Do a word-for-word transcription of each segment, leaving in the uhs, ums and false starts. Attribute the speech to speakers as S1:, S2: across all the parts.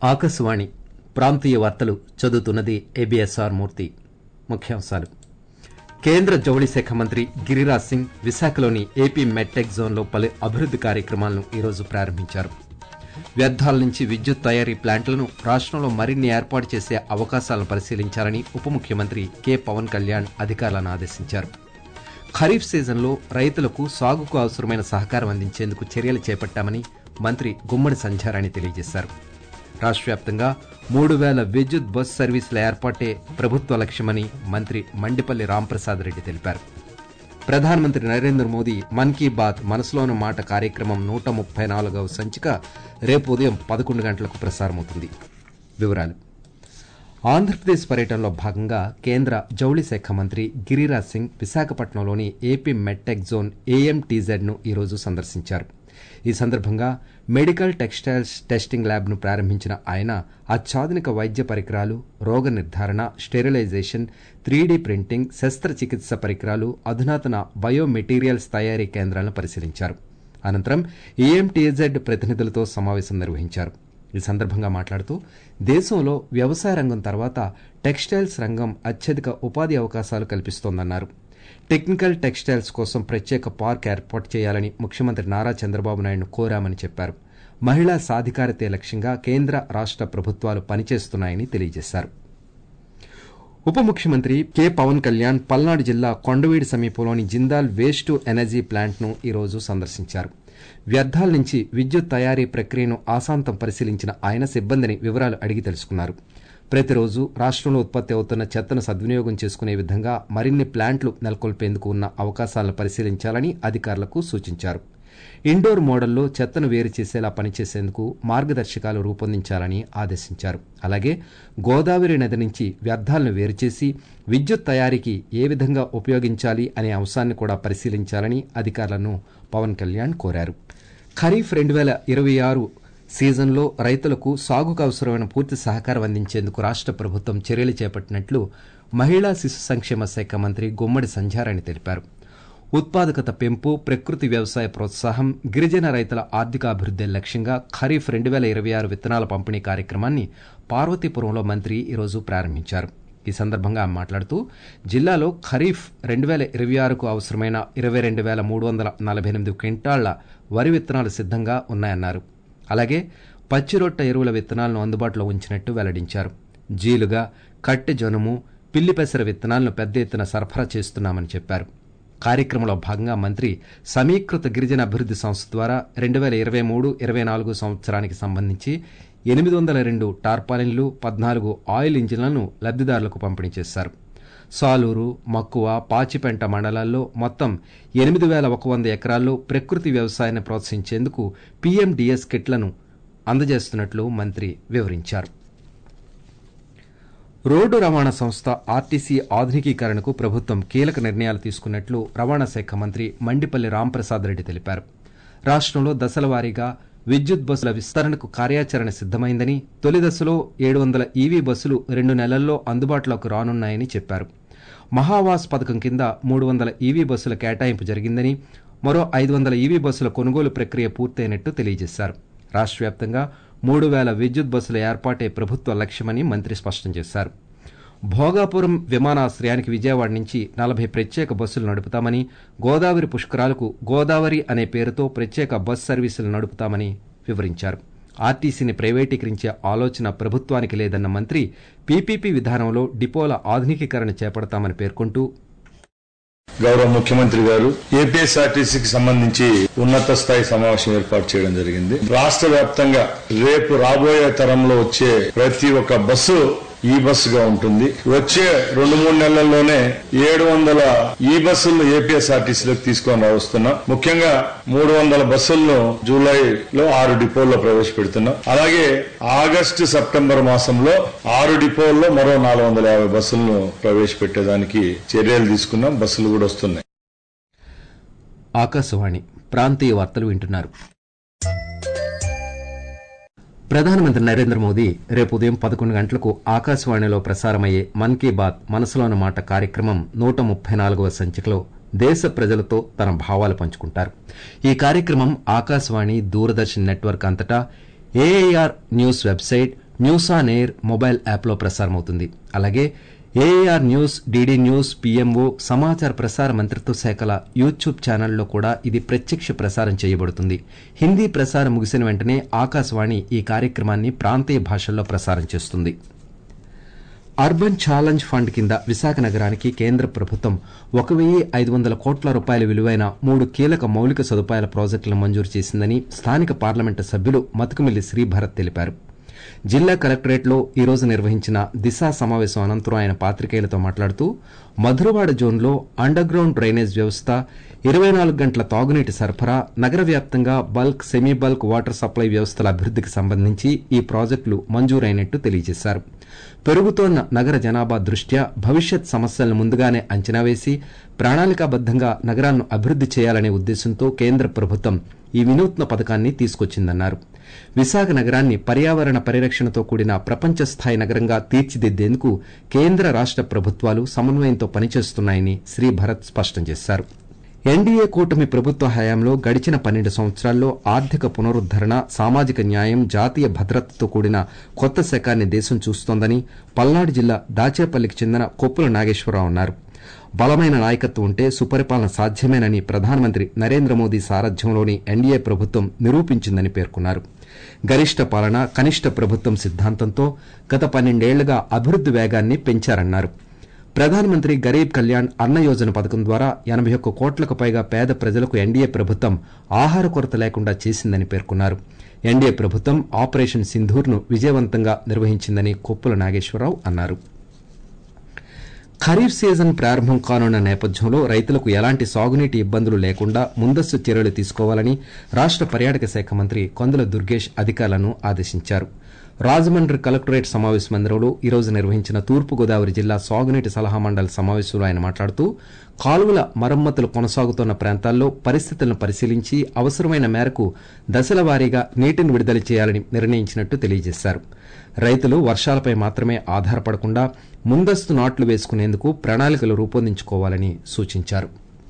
S1: ఆకాశవాణి ప్రాంతీయ వార్తలు చదువుతున్నది ఏబిఎస్ఆర్ మూర్తి. ముఖ్యాంశాలు. కేంద్ర జౌళి శాఖ మంత్రి గిరిరాజ్ సింగ్ విశాఖలోని ఏపీ మెట్టెక్ జోన్లో పలు అభివృద్ది కార్యక్రమాలను ఈరోజు ప్రారంభించారు. వ్యర్థాల నుంచి విద్యుత్ తయారీ ప్లాంట్లను రాష్టంలో మరిన్ని ఏర్పాటు చేసే అవకాశాలను పరిశీలించాలని ఉప ముఖ్యమంత్రి కె పవన్ కళ్యాణ్ అధికారులను ఆదేశించారు. ఖరీఫ్ సీజన్లో రైతులకు సాగుకు అవసరమైన సహకారం అందించేందుకు చర్యలు చేపట్టామని మంత్రి గుమ్మడి సంధ్యారాణి తెలియజేశారు. రాష్ట్ర వ్యాప్తంగా మూడు వేల విద్యుత్ బస్ సర్వీసుల ఏర్పాటే ప్రభుత్వ లక్ష్యమని మంత్రి మండిపల్లి రాంప్రసాద్ రెడ్డి తెలిపారు. ప్రధానమంత్రి నరేంద్ర మోదీ మన్ కీ బాత్ మనసులోని మాట కార్యక్రమం నూట ముప్పై నాలుగవ సంచిక రేపు ఉదయం పదకొండు గంటలకు ప్రసారమవుతుంది. వివరాలు. ఆంధ్రప్రదేశ్ పర్యటనలో భాగంగా కేంద్ర జౌళి శాఖ మంత్రి గిరిరాజ్ సింగ్ విశాఖపట్నంలోని ఏపీ మెట్టెక్ జోన్ ఏఎంటీజెడ్ ను ఈరోజు సందర్శించారు. ఈ సందర్భంగా మెడికల్ టెక్స్టైల్స్ టెస్టింగ్ ల్యాబ్ ను ప్రారంభించిన ఆయన అత్యాధునిక వైద్య పరికరాలు, రోగ నిర్ధారణ, స్టెరిలైజేషన్, త్రీ డీ ప్రింటింగ్, శస్త్రచికిత్స పరికరాలు, అధునాతన బయోమెటీరియల్స్ తయారీ కేంద్రాలను పరిశీలించారు. అనంతరం ఏఎంటీజెడ్ ప్రతినిధులతో సమావేశం నిర్వహించారు. ఈ సందర్భంగా మాట్లాడుతూ దేశంలో వ్యవసాయ రంగం తర్వాత టెక్స్టైల్స్ రంగం అత్యధిక ఉపాధి అవకాశాలు కల్పిస్తోందన్నారు. టెక్నికల్ టెక్స్టైల్స్ కోసం ప్రత్యేక పార్క్ ఏర్పాటు చేయాలని ముఖ్యమంత్రి నారా చంద్రబాబు నాయుడును కోరామని చెప్పారు. మహిళా సాధికారతే లక్ష్యంగా కేంద్ర రాష్ట ప్రభుత్వాలు పనిచేస్తున్నాయని తెలియజేశారు. ఉప ముఖ్యమంత్రి కె పవన్ కళ్యాణ్ పల్నాడు జిల్లా కొండవీడి సమీపంలోని Jindal waste to energy plant ను ఈరోజు సందర్శించారు. వ్యర్థాల నుంచి విద్యుత్ తయారీ ప్రక్రియను ఆసాంతం పరిశీలించిన ఆయన సిబ్బందిని వివరాలు అడిగి తెలుసుకున్నారు. ప్రతిరోజు రాష్టంలో ఉత్పత్తి అవుతున్న చెత్తను సద్వినియోగం చేసుకునే విధంగా మరిన్ని ప్లాంట్లు నెలకొల్పేందుకు ఉన్న అవకాశాలను పరిశీలించాలని అధికారులకు సూచించారు. ఇండోర్ మోడల్లో చెత్తను వేరు చేసేలా పనిచేసేందుకు మార్గదర్శకాలు రూపొందించాలని ఆదేశించారు. అలాగే గోదావరి నది నుంచి వ్యర్థాలను వేరు చేసి విద్యుత్ తయారీకి ఏ విధంగా ఉపయోగించాలి అనే అంశాన్ని కూడా పరిశీలించాలని అధికారులను పవన్ కళ్యాణ్ కోరారు. ఖరీఫ్ రెండు వేల ఇరవై ఆరు సీజన్లో రైతులకు సాగుకు అవసరమైన పూర్తి సహకారం అందించేందుకు రాష్ట ప్రభుత్వం చర్యలు చేపట్టినట్లు మహిళా శిశు సంక్షేమ శాఖ మంత్రి గుమ్మడి సంధ్యారాణి తెలిపారు. ఉత్పాదకత పెంపు, ప్రకృతి వ్యవసాయ ప్రోత్సాహం, గిరిజన రైతుల ఆర్థికాభివృద్దే లక్ష్యంగా ఖరీఫ్ రెండు వేల ఇరవై ఆరు విత్తనాల పంపిణీ కార్యక్రమాన్ని పార్వతీపురంలో మంత్రి ఈరోజు ప్రారంభించారు. ఈ సందర్భంగా మాట్లాడుతూ జిల్లాలో ఖరీఫ్ రెండు వేల ఇరవై ఆరుకు అవసరమైన ఇరవై రెండు వేల మూడు వందల నలభై ఎనిమిది క్వింటాళ్ల వరి విత్తనాలు సిద్దంగా ఉన్నాయన్నారు. అలాగే పచ్చిరొట్ట ఎరువుల విత్తనాలను అందుబాటులో ఉంచినట్టు వెల్లడించారు. జీలుగా, కట్టె జనుము, పిల్లి పెసర విత్తనాలను పెద్ద ఎత్తున సరఫరా చేస్తున్నామని చెప్పారు. కార్యక్రమంలో భాగంగా మంత్రి సమీకృత గిరిజన అభివృద్ది సంస్థ ద్వారా రెండు వేల ఇరవై మూడు ఇరవై నాలుగు సంవత్సరానికి సంబంధించి ఎనిమిది వందల రెండు టార్పాలిన్లు, పద్నాలుగు ఆయిల్ ఇంజిన్లను లబ్దిదారులకు పంపిణీ చేశారు. సాలూరు, మక్కువ, పాచిపెంట మండలాల్లో మొత్తం ఎనిమిది వేల ఒక వంద ఎకరాల్లో ప్రకృతి వ్యవసాయాన్ని ప్రోత్సహించేందుకు పీఎండీఎస్ కిట్లను అందజేస్తున్నట్లు మంత్రి వివరించారు. రోడ్డు రవాణా సంస్థ ఆర్టీసీ ఆధునికీకరణకు ప్రభుత్వం కీలక నిర్ణయాలు తీసుకున్నట్లు రవాణా శాఖ మంత్రి మండిపల్లి రాంప్రసాద్ రెడ్డి తెలిపారు. రాష్టంలో దశల వారీగా విద్యుత్ బస్సుల విస్తరణకు కార్యాచరణ సిద్దమైందని, తొలి దశలో ఏడు వందల ఈవీ బస్సులు రెండు నెలల్లో అందుబాటులోకి రానున్నాయని చెప్పారు. మహావాస్ పథకం కింద మూడు వందల ఈవీ బస్సుల కేటాయింపు జరిగిందని, మరో ఐదు వందల ఈవీ బస్సుల కొనుగోలు ప్రక్రియ పూర్తయినట్టు తెలియజేశారు. రాష్ట్ర వ్యాప్తంగా మూడు వేల విద్యుత్ బస్సుల ఏర్పాటే ప్రభుత్వ లక్ష్యమని మంత్రి స్పష్టం చేశారు. భోగాపురం విమానాశ్రయానికి విజయవాడ నుంచి నలభై ప్రత్యేక బస్సులు నడుపుతామని, గోదావరి పుష్కరాలకు గోదావరి అనే పేరుతో ప్రత్యేక బస్ సర్వీసులు నడుపుతామని వివరించారు. ఆర్టీసీని ప్రైవేటీకరించే ఆలోచన ప్రభుత్వానికి లేదన్న మంత్రి పీపీపీ విధానంలో డిపోల ఆధునికీకరణ చేపడతామని పేర్కొంటూ,
S2: గౌరవ ముఖ్యమంత్రి గారు ఏపీఎస్ఆర్టీసీకి సంబంధించి ఉన్నత స్థాయి సమావేశం ఏర్పాటు చేయడం జరిగింది. రాష్ట్ర వ్యాప్తంగా రేపు రాబోయే తరంలో వచ్చే ప్రతి ఒక్క బస్సు ఈ బస్సుగా ఉంటుంది. వచ్చే రెండు మూడు నెలల్లోనే ఏడు వందల ఈ బస్సులను ఏపీఎస్ఆర్టీసీలోకి తీసుకొని వస్తున్నాం. ముఖ్యంగా మూడు వందల బస్సులను జూలైలో ఆరు డిపోల్లో ప్రవేశపెడుతున్నాం. అలాగే ఆగస్టు సెప్టెంబర్ మాసంలో ఆరు డిపోల్లో మరో నాలుగు వందల యాభై బస్సులను ప్రవేశపెట్టేదానికి చర్యలు తీసుకున్నాం. బస్సులు కూడా వస్తున్నాయి.
S1: ఆకాశవాణి ప్రాంతీయ వార్తలు వింటున్నారు. ప్రధానమంత్రి నరేంద్ర మోదీ రేపు ఉదయం పదకొండు గంటలకు ఆకాశవాణిలో ప్రసారమయ్యే మన్ కీ బాత్ మనసులోని మాట కార్యక్రమం నూట ముప్పై నాలుగవ సంచికలో దేశ ప్రజలతో తన భావాలు పంచుకుంటారు. ఈ కార్యక్రమం ఆకాశవాణి, దూరదర్శన్ నెట్వర్క్ అంతటా AIR news website, news on air mobile యాప్లో ప్రసారమవుతుంది. అలాగే AIR news, DD news, PMO, సమాచార ప్రసార మంత్రిత్వ శాఖల యూట్యూబ్ ఛానల్లో కూడా ఇది ప్రత్యక్ష ప్రసారం చేయబడుతుంది. హిందీ ప్రసారం ముగిసిన వెంటనే ఆకాశవాణి ఈ కార్యక్రమాన్ని ప్రాంతీయ భాషల్లో ప్రసారం చేస్తుంది. అర్బన్ ఛాలెంజ్ ఫండ్ కింద విశాఖ నగరానికి కేంద్ర ప్రభుత్వం ఒక వెయ్యి ఐదు వందల కోట్ల రూపాయల విలువైన మూడు కీలక మౌలిక సదుపాయాల ప్రాజెక్టులను మంజూరు చేసిందని స్థానిక పార్లమెంటు సభ్యులు మతుకుమిల్లి శ్రీభరత్ తెలిపారు. జిల్లా కలెక్టరేట్లో ఈ రోజు నిర్వహించిన దిశా సమావేశం అనంతరం ఆయన పాత్రికేయులతో మాట్లాడుతూ మధురవాడ జోన్లో అండర్ గ్రౌండ్ డ్రైనేజ్ వ్యవస్థ, ఇరవై నాలుగు గంటల తాగునీటి సరఫరా, నగర వ్యాప్తంగా bulk, semi bulk water supply వ్యవస్థల అభివృద్దికి సంబంధించి ఈ ప్రాజెక్టులు మంజూరైనట్టు తెలియజేశారు. పెరుగుతోన్న నగర జనాభా దృష్ట్యా భవిష్యత్ సమస్యలను ముందుగానే అంచనా వేసి ప్రణాళికాబద్దంగా నగరాలను అభివృద్ది చేయాలనే ఉద్దేశంతో కేంద్ర ప్రభుత్వం ఈ వినూత్న పథకాన్ని తీసుకొచ్చిందన్నారు. విశాఖ నగరాన్ని పర్యావరణ పరిరక్షణతో కూడిన ప్రపంచ స్థాయి నగరంగా తీర్చిదిద్దేందుకు కేంద్ర రాష్ట ప్రభుత్వాలు సమన్వయంతో పనిచేస్తున్నాయని శ్రీభరత్ స్పష్టం చేశారు. ఎన్డీఏ కూటమి ప్రభుత్వ హయాంలో గడిచిన పన్నెండు సంవత్సరాల్లో ఆర్థిక పునరుద్దరణ, సామాజిక న్యాయం, జాతీయ భద్రతతో కూడిన కొత్త శకాన్ని దేశం చూస్తోందని పల్నాడు జిల్లా దాచేపల్లికి చెందిన కొప్పుల నాగేశ్వరరావు అన్నారు. బలమైన నాయకత్వం ఉంటే సుపరిపాలన సాధ్యమేనని ప్రధానమంత్రి నరేంద్ర మోదీ సారథ్యంలోని ఎన్డీఏ ప్రభుత్వం నిరూపించిందని పేర్కొన్నారు. గరిష్ట పాలన, కనిష్ట ప్రభుత్వం సిద్దాంతంతో గత పన్నెండేళ్లుగా అభివృద్ది వేగాన్ని పెంచారన్నారు. ప్రధానమంత్రి గరీబ్ కళ్యాణ్ అన్న యోజన పథకం ద్వారా ఎనబై ఒక్క కోట్లకు పైగా పేద ప్రజలకు ఎన్డీఏ ప్రభుత్వం ఆహార కొరత లేకుండా చేసిందని పేర్కొన్నారు. ఎన్డీఏ ప్రభుత్వం ఆపరేషన్ సింధూర్ను విజయవంతంగా నిర్వహించిందని కొప్పుల నాగేశ్వరరావు అన్నారు. ఖరీఫ్ సీజన్ ప్రారంభం కానున్న నేపథ్యంలో రైతులకు ఎలాంటి సాగునీటి ఇబ్బందులు లేకుండా ముందస్తు చర్యలు తీసుకోవాలని రాష్ట పర్యాటక శాఖ మంత్రి కొందల దుర్గేష్ అధికారులను ఆదేశించారు. రాజమండ్రి కలెక్టరేట్ సమావేశ మందిరంలో ఈ రోజు నిర్వహించిన తూర్పుగోదావరి జిల్లా సాగునీటి సలహా మండలి సమావేశంలో ఆయన మాట్లాడుతూ కాలువల మరమ్మతులు కొనసాగుతున్న ప్రాంతాల్లో పరిస్థితులను పరిశీలించి అవసరమైన మేరకు దశల వారీగా నీటిని విడుదల చేయాలని నిర్ణయించినట్టు తెలియజేశారు. రైతులు వర్షాలపై మాత్రమే ఆధారపడకుండా ముందస్తు నాట్లు వేసుకునేందుకు ప్రణాళికలు రూపొందించుకోవాలని సూచించారు.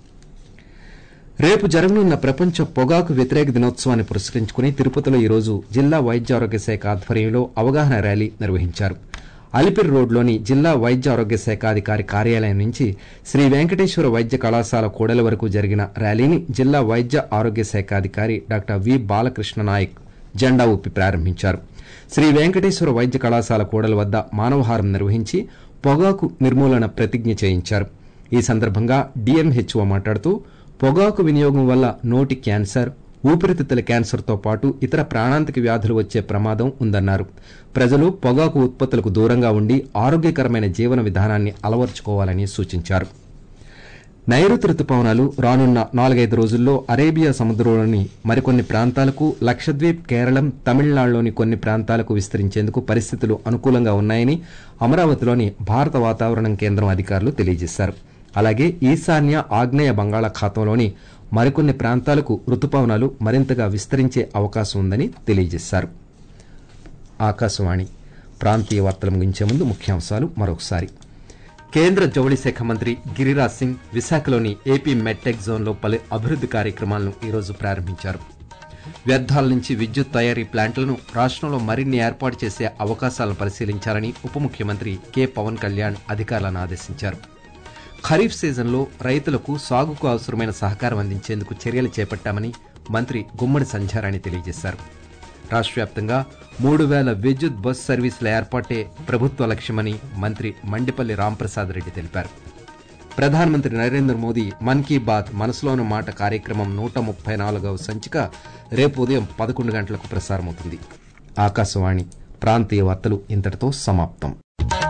S1: రేపు జరగనున్న ప్రపంచ పొగాకు వ్యతిరేక దినోత్సవాన్ని పురస్కరించుకుని తిరుపతిలో ఈ రోజు జిల్లా వైద్య ఆరోగ్య శాఖ ఆధ్వర్యంలో అవగాహన ర్యాలీ నిర్వహించారు. అలిపిరి రోడ్లోని జిల్లా వైద్య ఆరోగ్య శాఖ అధికారి కార్యాలయం నుంచి శ్రీ వెంకటేశ్వర వైద్య కళాశాల కూడలి వరకు జరిగిన ర్యాలీని జిల్లా వైద్య ఆరోగ్య శాఖ అధికారి డాక్టర్ వి బాలకృష్ణ నాయక్ జెండా ఊపి ప్రారంభించారు. శ్రీ వెంకటేశ్వర వైద్య కళాశాల కూడలి వద్ద మానవహారం నిర్వహించి పొగాకు నిర్మూలన ప్రతిజ్ఞ చేయించారు. ఈ సందర్భంగా డీఎంహెచ్ఓ మాట్లాడుతూ పొగాకు వినియోగం వల్ల నోటి క్యాన్సర్, ఊపిరితిత్తుల క్యాన్సర్తో పాటు ఇతర ప్రాణాంతక వ్యాధులు వచ్చే ప్రమాదం ఉందన్నారు. ప్రజలు పొగాకు ఉత్పత్తులకు దూరంగా ఉండి ఆరోగ్యకరమైన జీవన విధానాన్ని అలవర్చుకోవాలని సూచించారు. నైరుతి రుతుపవనాలు రానున్న నాలుగైదు రోజుల్లో అరేబియా సముద్రంలోని మరికొన్ని ప్రాంతాలకు, లక్షద్వీప్, కేరళం, తమిళనాడులోని కొన్ని ప్రాంతాలకు విస్తరించేందుకు పరిస్థితులు అనుకూలంగా ఉన్నాయని అమరావతిలోని భారత వాతావరణ కేంద్రం అధికారులు తెలియజేశారు. అలాగే ఈశాన్య, ఆగ్నేయ బంగాళాఖాతంలోని మరికొన్ని ప్రాంతాలకు రుతుపవనాలు మరింతగా విస్తరించే అవకాశం ఉందని తెలియజేశారు. ఆకాశవాణి ప్రాంతీయ వార్తలు ముగించే ముందు ముఖ్యాంశాలు మరొకసారి. కేంద్ర జౌళి శాఖ మంత్రి గిరిరాజ్ సింగ్ విశాఖలోని ఏపీ మెట్టెక్ జోన్లో పలు అభివృద్ది కార్యక్రమాలను ఈరోజు ప్రారంభించారు. వ్యర్థాల నుంచి విద్యుత్ తయారీ ప్లాంట్లను రాష్టంలో మరిన్ని ఏర్పాటు చేసే అవకాశాలను పరిశీలించాలని ఉప ముఖ్యమంత్రి కె పవన్ కళ్యాణ్ అధికారులను ఆదేశించారు. ఖరీఫ్ సీజన్లో రైతులకు సాగుకు అవసరమైన సహకారం అందించేందుకు చర్యలు చేపట్టామని మంత్రి గుమ్మడి సంధ్యారాణి తెలియజేశారు. రాష్ట్ర వ్యాప్తంగా మూడు వేల విద్యుత్ బస్ సర్వీసుల ఏర్పాటే ప్రభుత్వ లక్ష్యమని మంత్రి మండిపల్లి రాంప్రసాద్ రెడ్డి తెలిపారు. ప్రధానమంత్రి నరేంద్ర మోదీ మన్ కీ బాత్ మనసులోని మాట కార్యక్రమం నూట ముప్పై నాలుగవ సంచిక రేపు ఉదయం పదకొండు గంటలకు ప్రసారమవుతుంది. ఆకాశవాణి ప్రాంతీయ వార్తలు ఇంతటితో సమాప్తం.